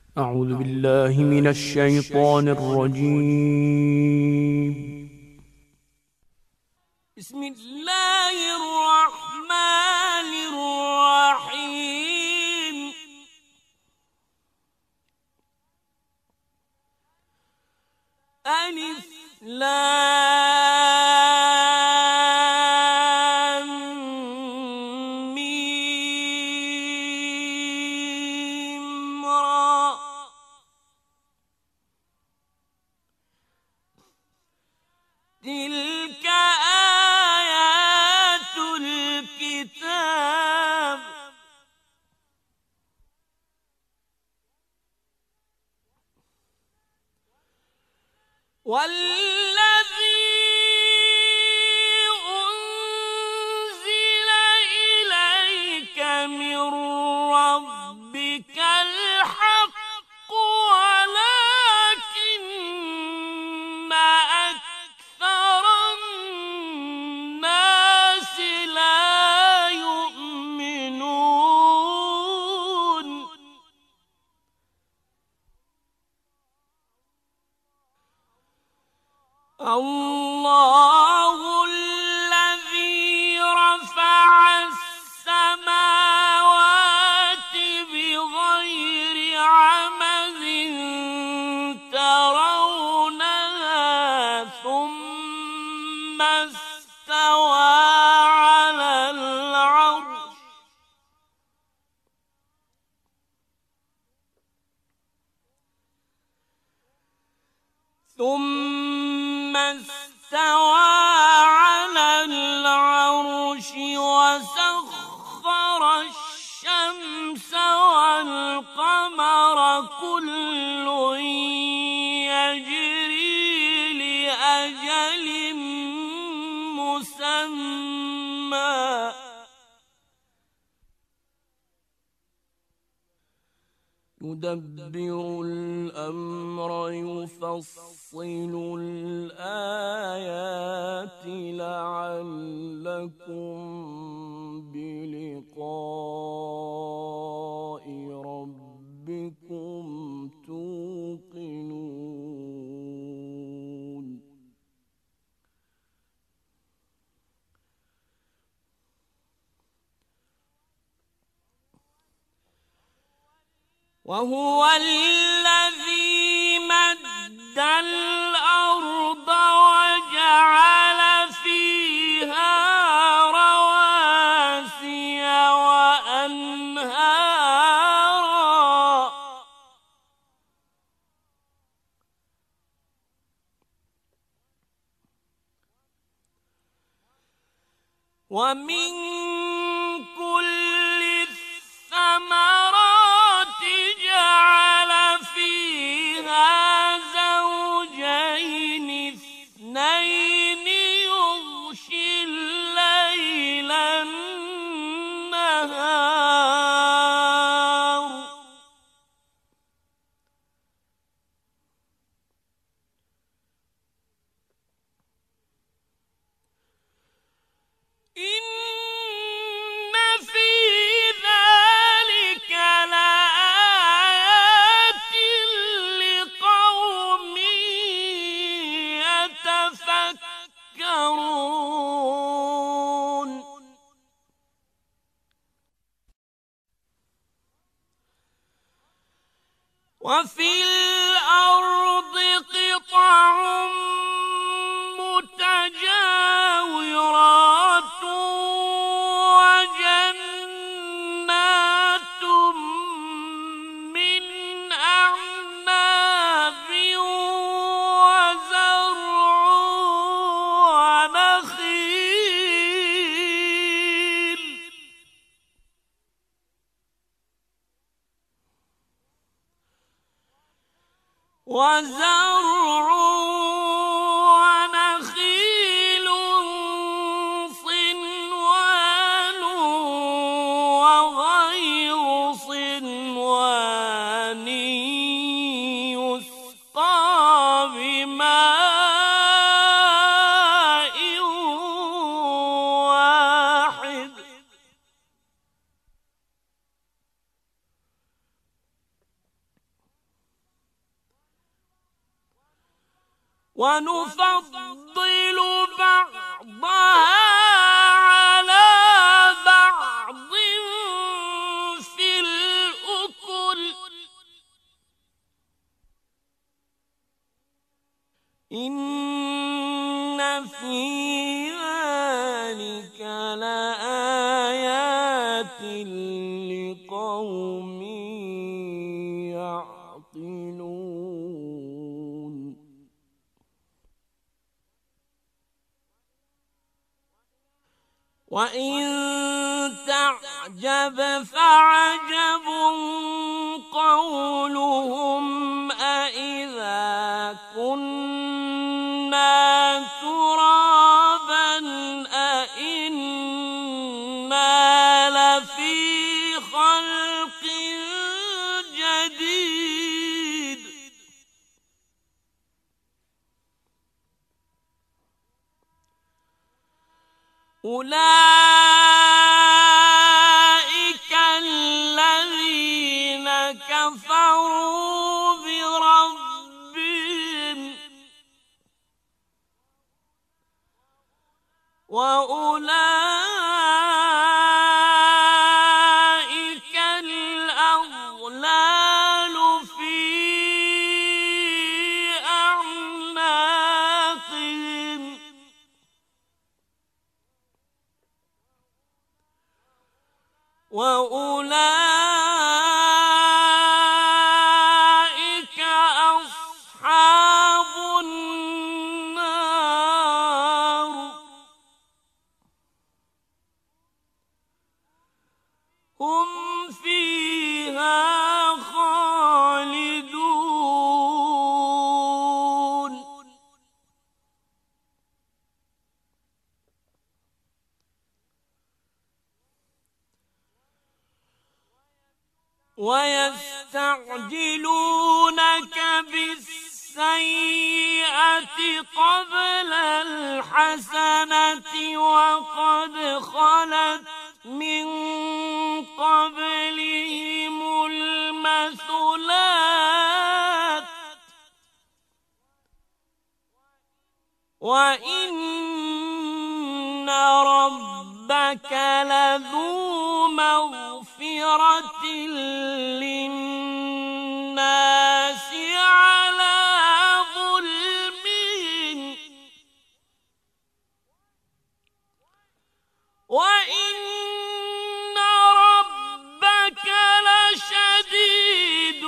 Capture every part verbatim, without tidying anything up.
أعوذ بالله من الشيطان الرجيم. بسم الله الرحمن الرحيم. ألف لام ميم را. تلك آيات الكتاب. والذي أنزل إليك من ربك الحق ولكن أكثر الناس لا يؤمنون. الله الذي رفع السماوات بغير عمد ترونها ثم استوى على العرش. ثم استوى على العرش وسخر الشمس والقمر كل يجري لأجل مسمى. يدبر الأمر يفصل الآيات لعلكم بلقاء ربكم توقنون. وهو الذي مد الأرض وجعل فيها رواسي وأنهارا ومن كل الثمرات جعل فيها زوجين اثنين يغشي الليل النهار. إن في ذلك لآيات لقوم يتفكرون. وفي الأرض قطع متجاورات وجنات من أعناب وزرع ونخيل وزرع ونخيل صنوان وغير صنوان يسقى بماء واحد. ونفضل بعضها على بعض في الأكل إن في ذلك لآيات لقوم يعقلون وإن تعجب فعجب قولهم أإذا كنا ترابا أإنا لفي خلق جديد أولئك الذين كفروا بربهم وأولئك الأغلال في أعناقهم وأولئك أصحاب النار هم فيها خالدون ويستعجلونك بالسيئة قبل الحسنة وقد خلت من قبلهم المثلات وإن ربك لذو مغفرة للناس على ظلمهم وإن ربك لشديد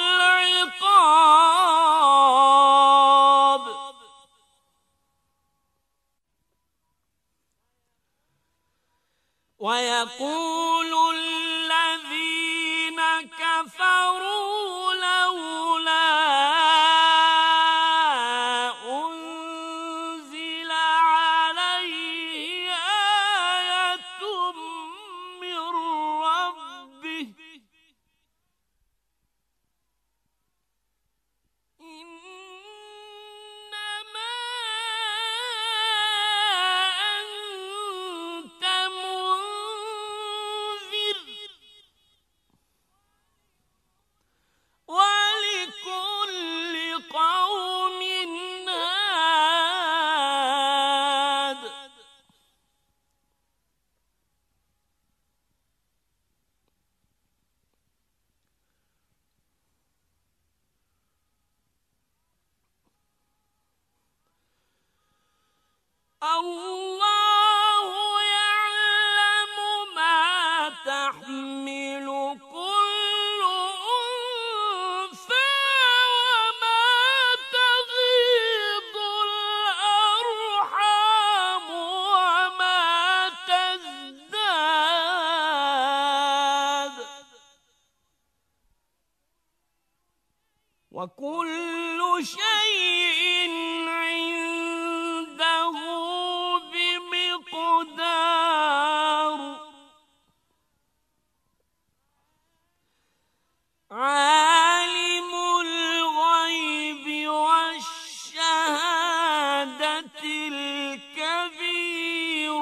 العقاب ويقول الذين كفروا لولا أنزل عليه آية من ربه إنما أنت منذر ولكل قوم هاد الله يعلم ما تحمل كل أنثى وما تغيض الأرحام وما تزداد وكل شيء عنده بمقدار عالم الغيب والشهادة الكبير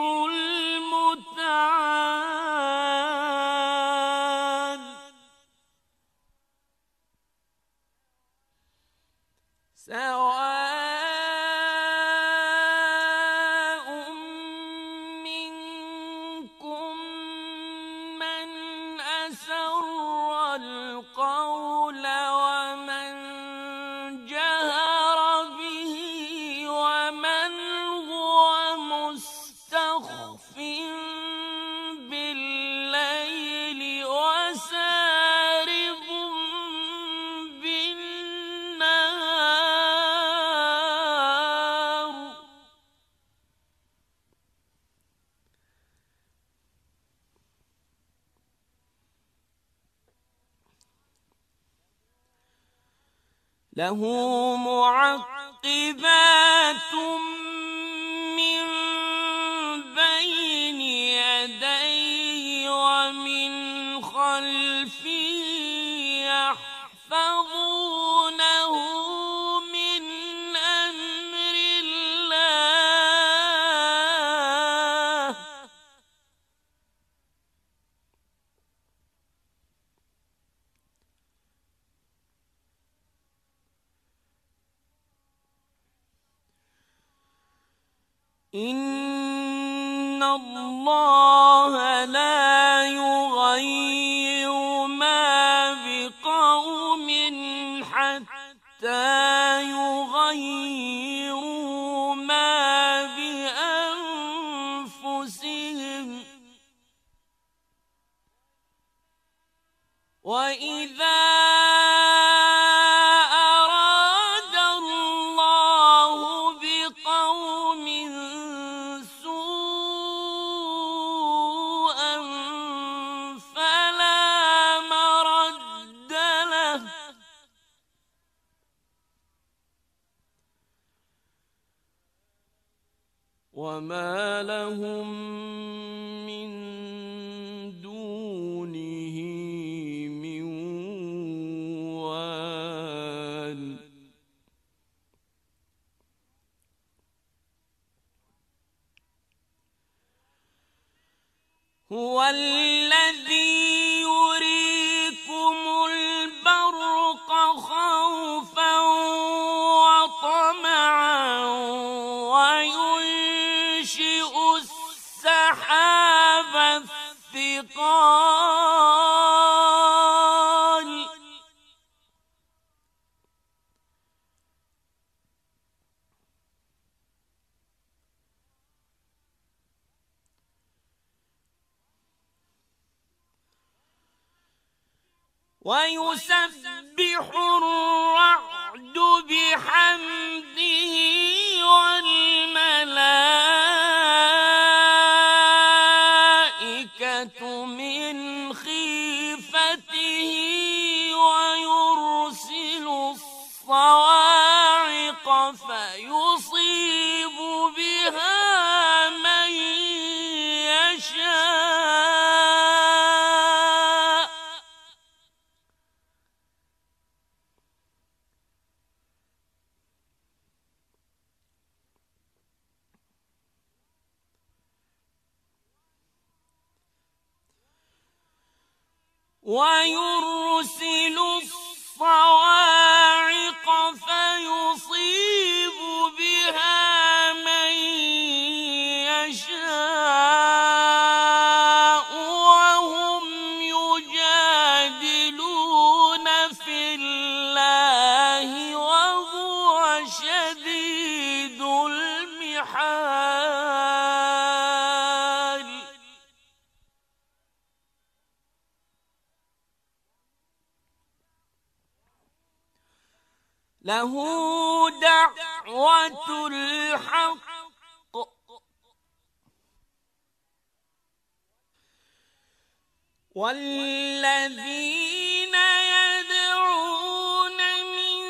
المتعال سواء له معقبات من بين يديه ومن خلفه يحفظونه من أمر الله إن الله لا يغير ما بقوم حتى يغيروا ما بأنفسهم وإذا أراد الله بقوم سوءا فلا مرد له وما لهم من دونه من وال هو الذي يريكم البرق خوفا وطمعا وينشئ السحاب الثقال ويسبح الرعد بحمده والملائكة من خيفته ويرسل الصواعق فيصيب بها من يشاء ويرسل الصواعق فيصيب بها من يشاء وهم يجادلون في الله وهو شديد المحال له دعوة الحق والذين يدعون من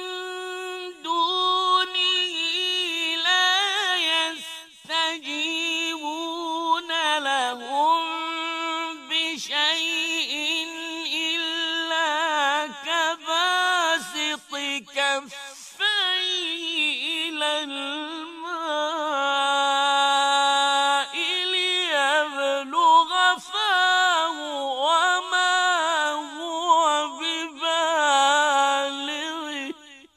دونه لا يستجيبون لهم بشيء إلا كباسط كفيه إلى الماء ليبلغ فاه وما هو ببالغه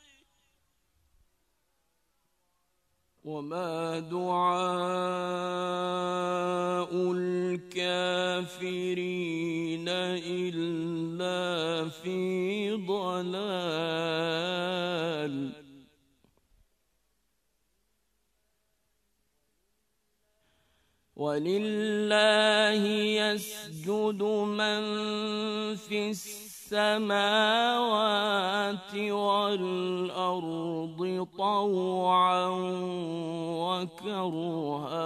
وما دعاء الكافرين إلا في ضلال ولله يسجد من في السماوات والأرض طوعا وكرها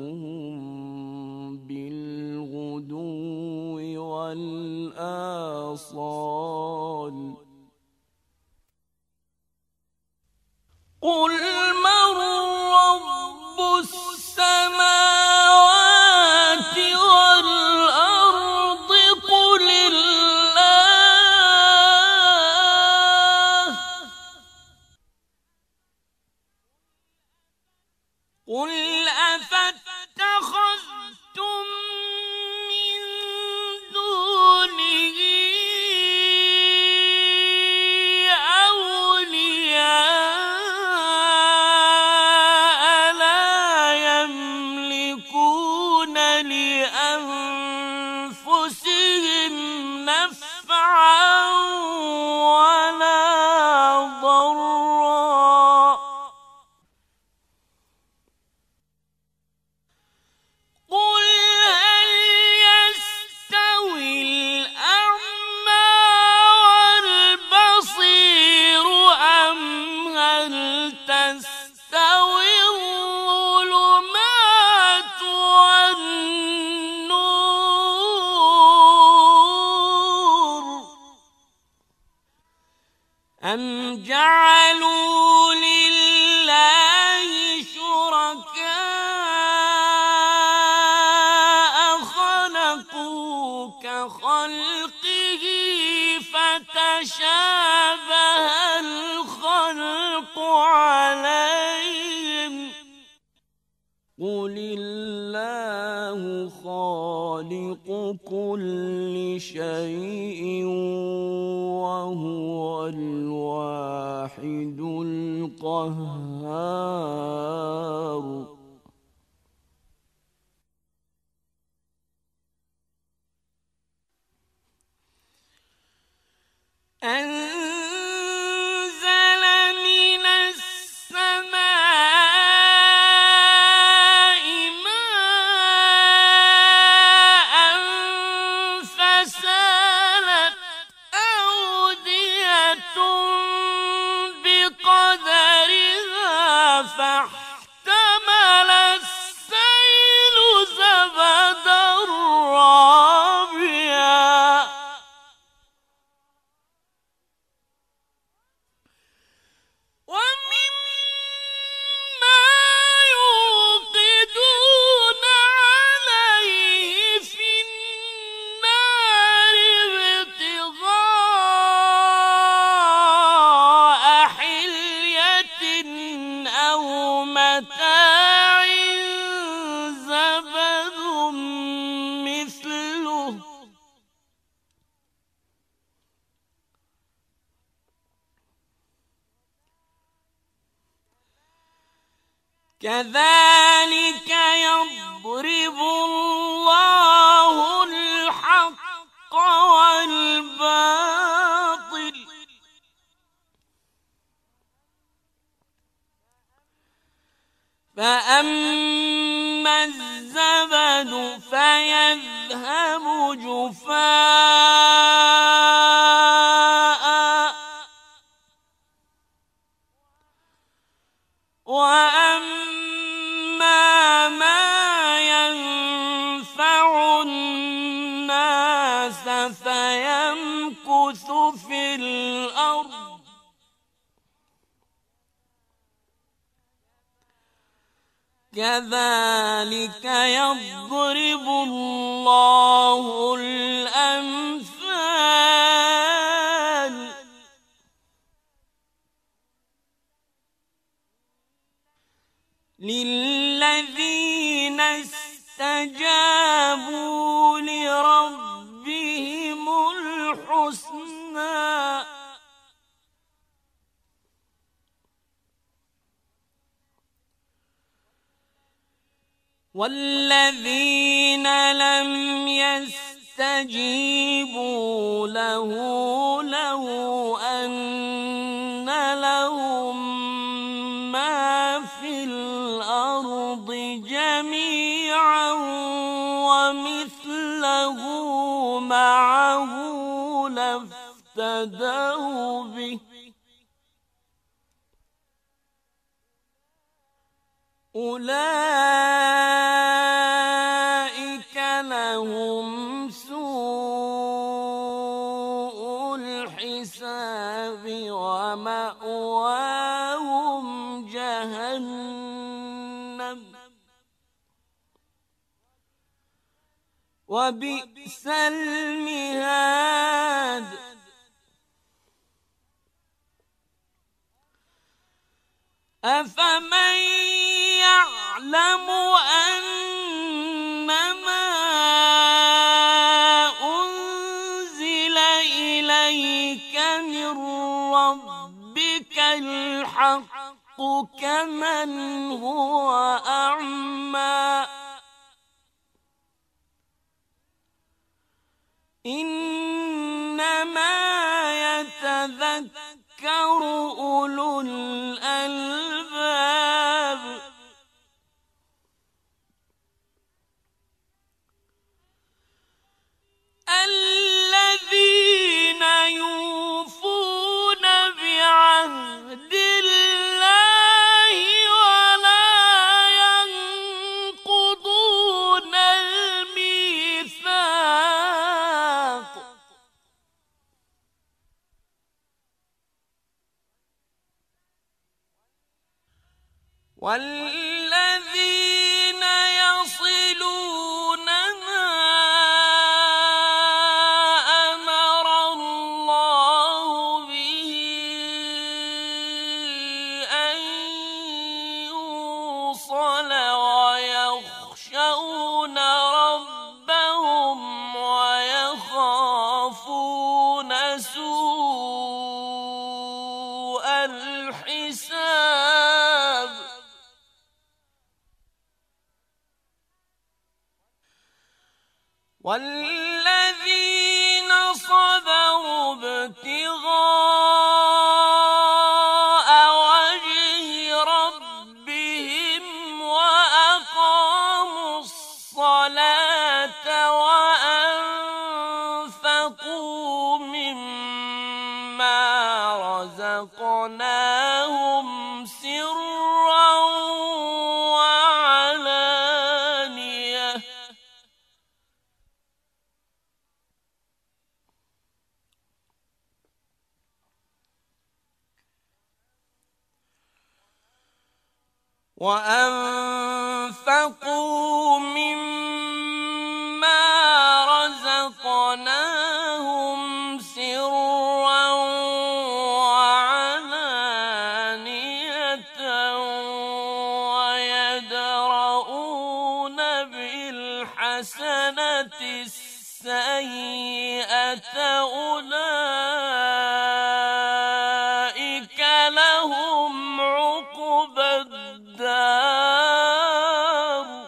وظلالهم بالغدو والآصال صال قل من رب السماوات والأرض قل الله قل أفاتخذتم من دونه أولياء لا يملكون لأنفسهم نفعا ولا ضرا قل هل يستوي الأعمى والبصير أم هل تستوي الظلمات والنور أم جعلوا لله شركاء خلقوا كخلقه فتشابه الخلق عليهم قل الله خالق كل شيء وهو الواحد القهار أنزل من السماء ماء فسالت أودية بقدرها فاحتمل السيل زبدا رابيا ومما يوقدون عليه في النار ابتغاء حلية أو متاع زبد مثله كذلك يضرب الله الحق والباطل فأما الزبد فيذهب جفاء وأما ما ينفع الناس فيمكث في الأرض كذلك يضرب الله الأمثال للذين استجابوا لربهم الحسنى والذين لم يستجيبوا له لو أن لهم ما في الأرض جميعا ومثله معه لافتدوا به أولئك لهم سوء الحساب ومأواهم جهنم وبئس المهاد أفمن يعلم أنما أنزل إليك من ربك الحق كمن هو أعمى إنما يتذكر أولو الألباب الذين يوفون بعهد الله ولا ينقضون الميثاق والذين يصلون ما أمر الله به أن يوصل ويخشون ربهم ويخافون سوء الحساب والذين صبروا ابتغاء وجه ربهم وأقاموا الصلاة وأنفقوا مما رزقناهم سرا وعلانية وأنفقوا مما رزقناهم سرا وعلانية ويدرؤون بالحسنة السيئة أولئك لهم عقبى الدار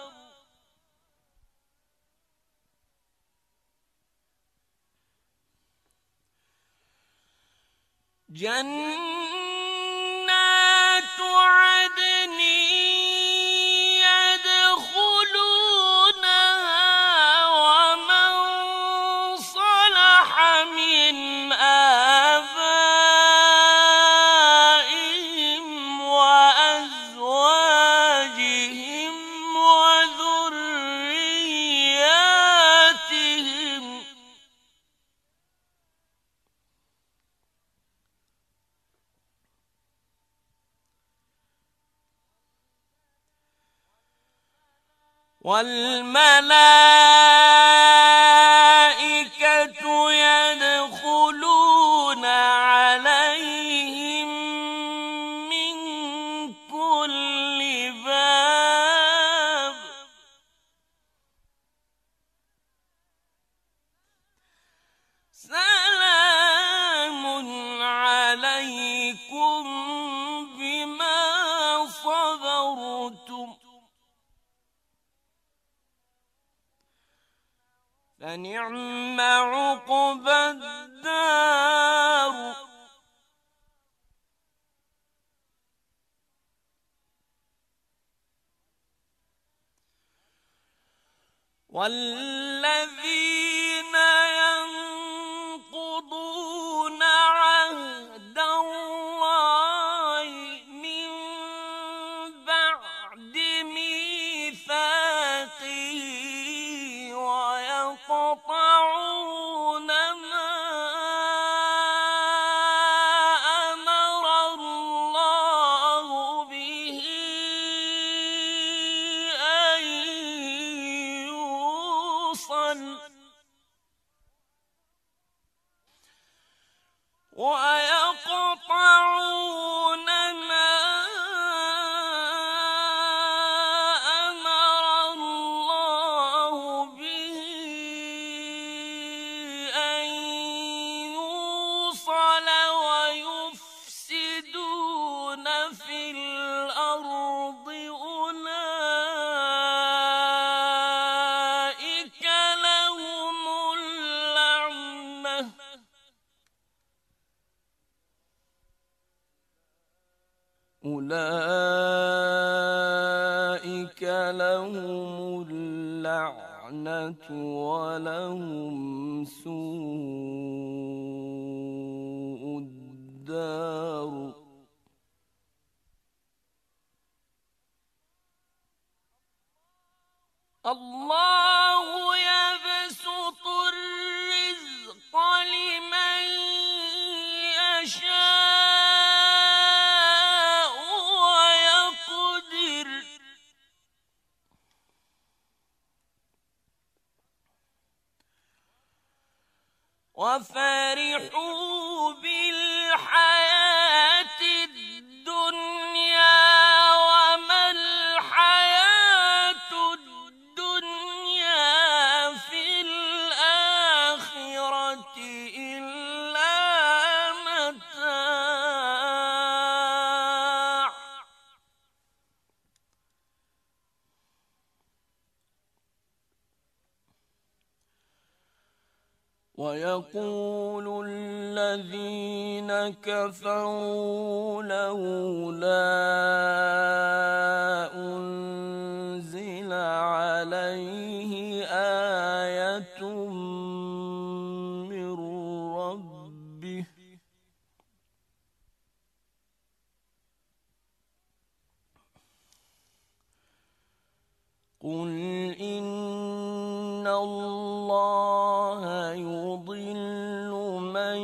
جنات عدن يدخلونها ومن صلح من آبائهم وأزواجهم وذرياتهم والملائكة يدخلون عليهم من كل باب سلام عليكم بما صبرتم فنعم عقبى الدار والذين ينقضون عهد الله من بعد ميثاقه ويقطعون ما ويقطعون ما أمر الله به أن يوصل ويفسدون في الأرض أولئك لهم اللعنة أولئك لهم اللعنة ولهم سوء الدار. الله يبسط الرزق لمن يشاء ويقدر وفرحوا بالحياة الدنيا وما الحياة الدنيا في الآخرة إلا متاع. ويقول الذين كفروا لولا أنزل عليه آية من ربه قل إن الله يضل من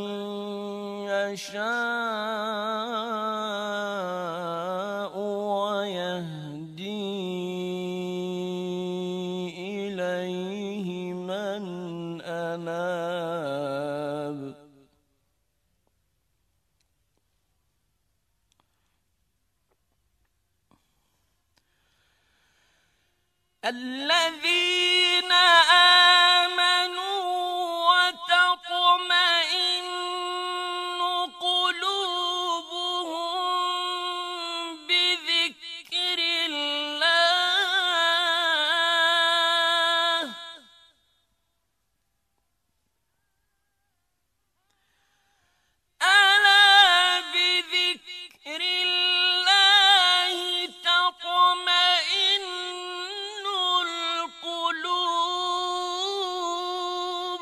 يشاء ويهدي إليه من أناب. الذين آمنوا وتطمئن قلوبهم بذكر الله ألا بذكر الله تطمئن القلوب.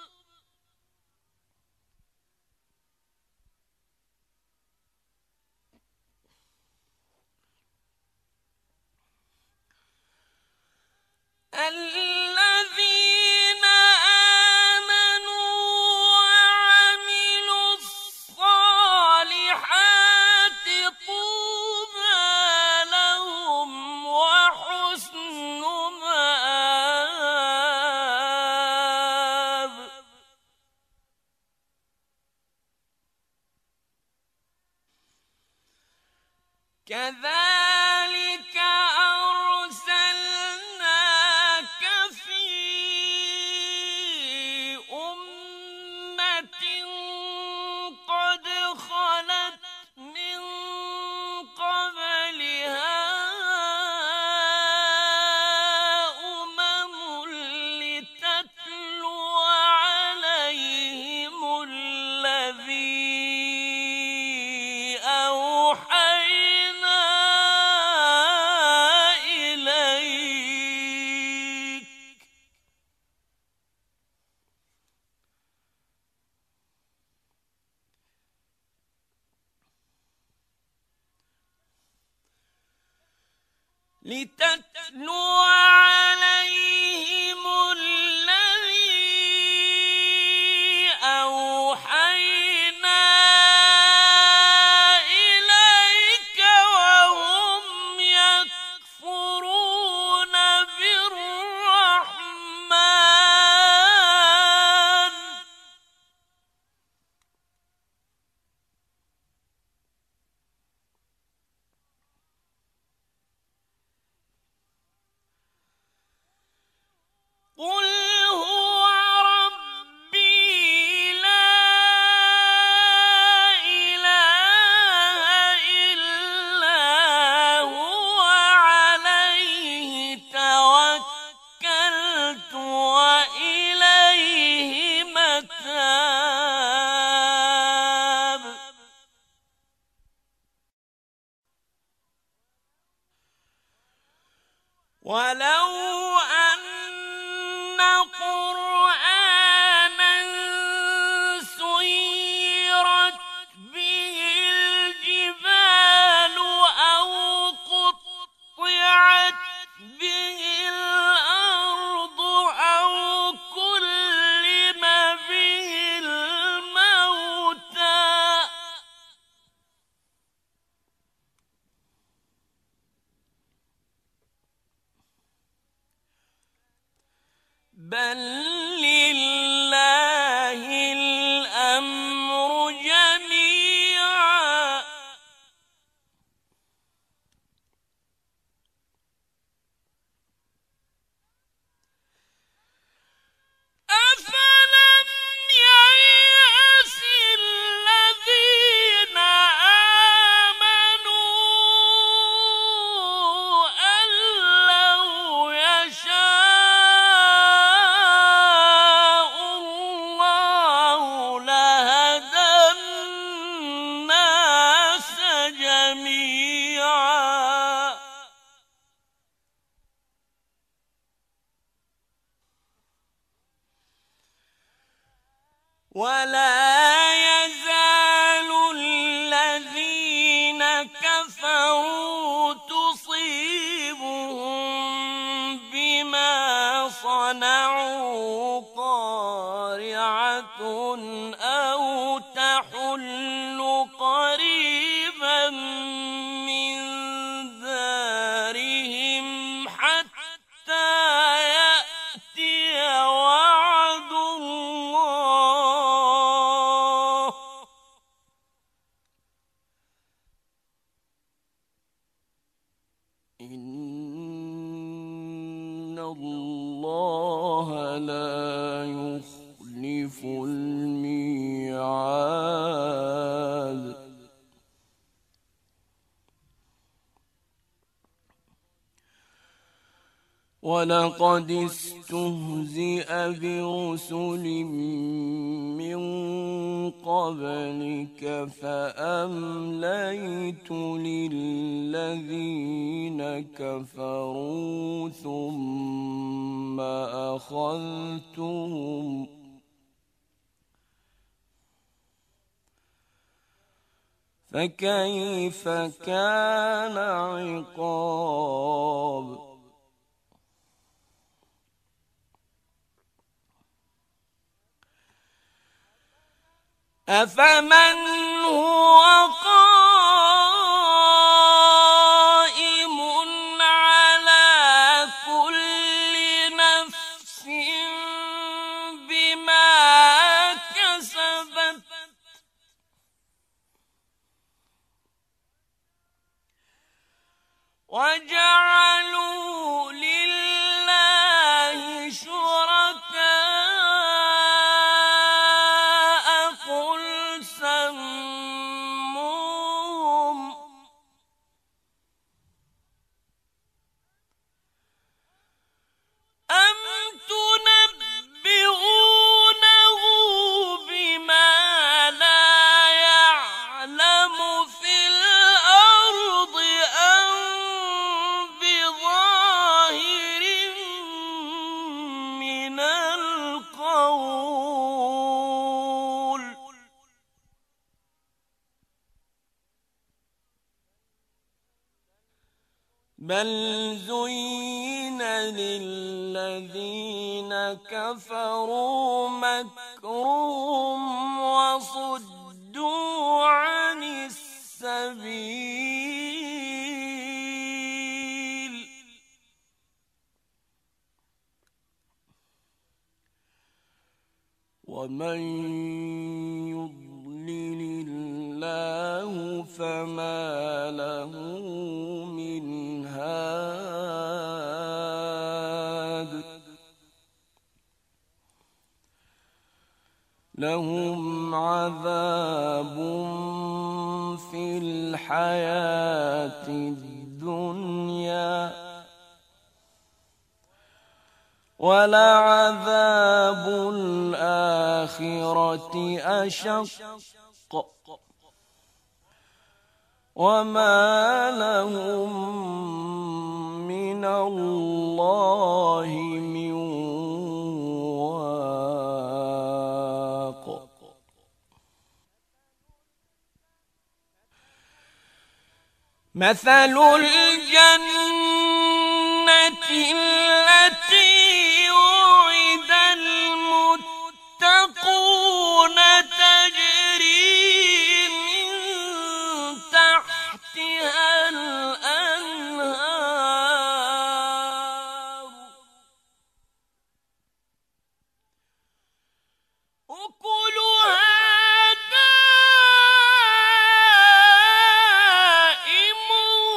الذين آمنوا وعملوا الصالحات طوبى لهم وحسن مآب. كذلك أرسلناك في أمة قد خلت من قبلها أمم لتتلو عليهم الذي أوحينا إليك. لتتلو عليهم الذي أوحينا إليك وهم يكفرون بالرحمن ولو أن قرآنا سيرت به الجبال أو قطعت به الأرض أو كلم به الموتى بل لله الأمر جميعا أفلم ييأس الذين آمنوا أن لو يشاء الله لهدى الناس جميعا ولا يزال الذين كفروا تصيبهم بما صنعوا قارعة أو تحل قريبا من دارهم حتى يأتي وعد الله إن الله لا يخلف الميعاد ولقد استهزئ برسل من قبلك فأمليت للذين كفروا ثم أخذتهم فكيف كان عقاب أفمن هو قائم على كل نفس بما كسبت وجعلوا لله شركاء قل سموهم أم تنبئونه بما لا يعلم في الأرض أم بظاهر من القول بل زين للذين كفروا مكرهم وصدوا عن السبيل ومن يضلل الله فما له من هاد لهم عذاب في الحياة الدنيا ولعذاب الآخرة أشق وما لهم من من الله من واق مثل الجنة التي وعد المتقون تجري من تحتها الأنهار أكلها دائم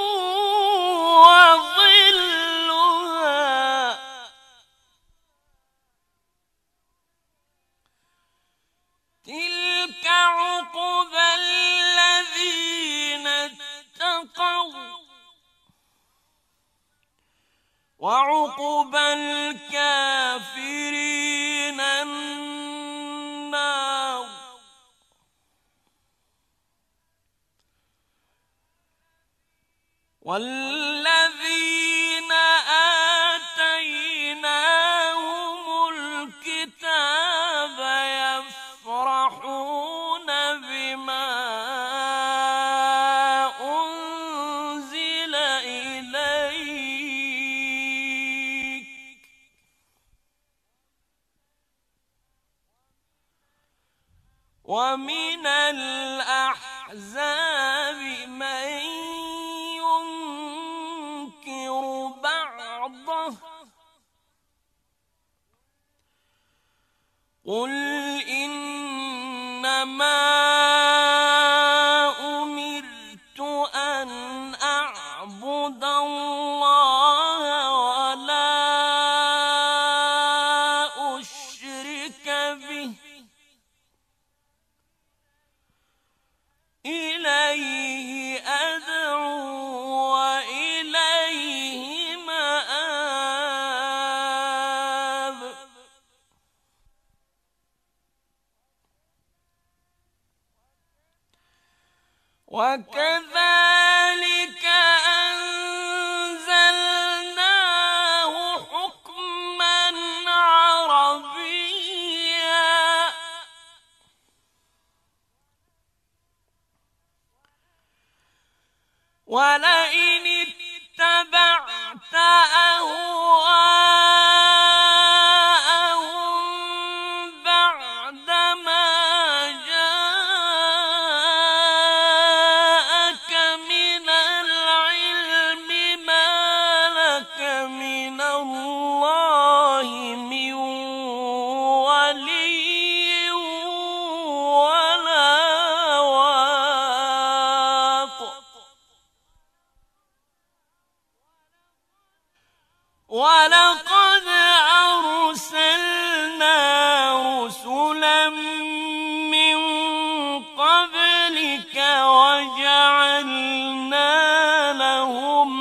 وظلها تلك عقبى الذين اتقوا وعقبى الكافرين النار والذين آتيناهم الكتاب يفرحون بما أنزل إليك ومن الأحزاب من ينكر بعضه قل إنما أمرت أن أعبد الله ولا أشرك به إليه أدعو وإليه مآب وكذلك أنزلناه حكما عربيا ولئن اتبعت أهواءهم بعدما جاءك من العلم ما لك من الله من ولي ولا واق ولقد أرسلنا رسلا من قبلك وجعلنا لهم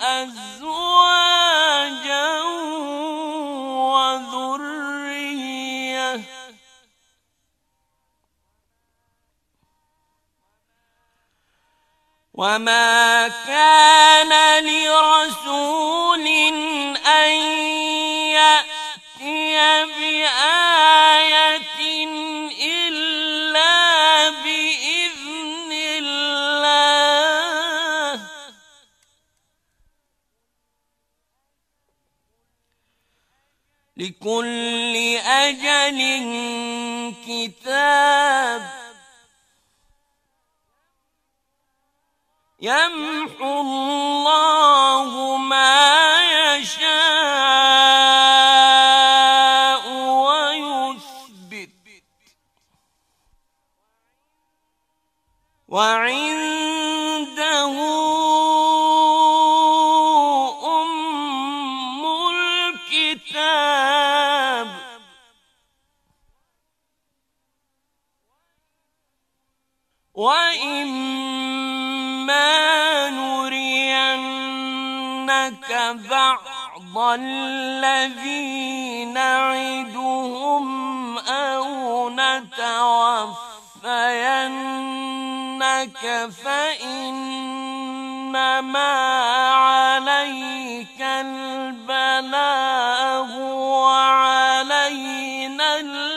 أزواجا وذرية وما كان لرسول أن يأتي بآية إلا بإذن الله لكل أجل كتاب يمحو الله ما يشاء ويثبت وعنده أم الكتاب وإما نرينك بعض الذي نعدهم أو نتوفينك فإنما عليك البلاغ وعلينا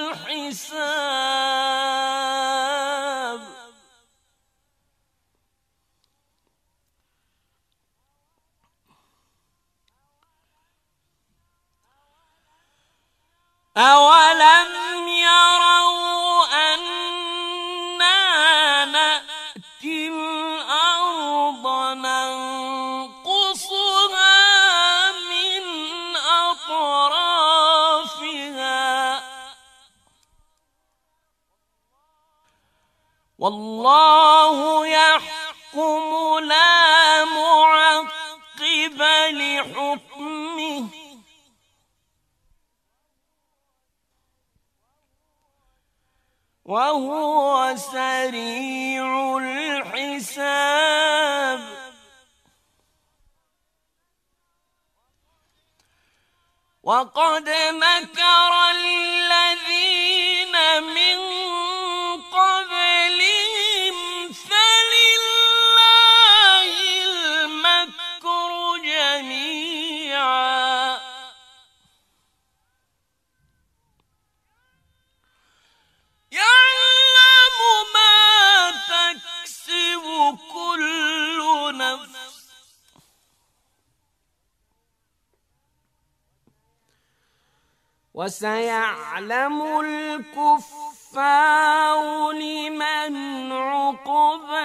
الحساب. أولم يروا أنا نأتي الأرض ننقصها من أطرافها والله يحكم لا معقب لحكمه وهو سريع الحساب. وقد مكر الذين من قبلهم فلله المكر جميعا يعلم ما تكسب كل نفس وسيعلم الكفار لمن عقبى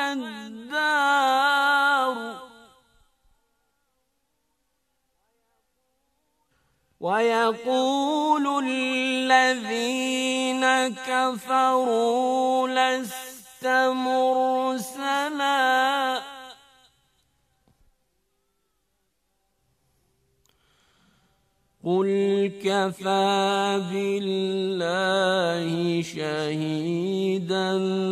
الدار ويقول الذين كفروا لست مرسلا قل كفى بالله شهيدا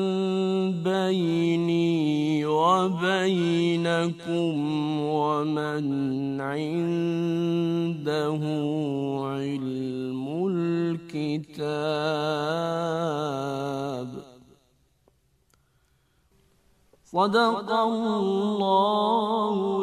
بيني وبينكم ومن عنده علم الكتاب. صدق الله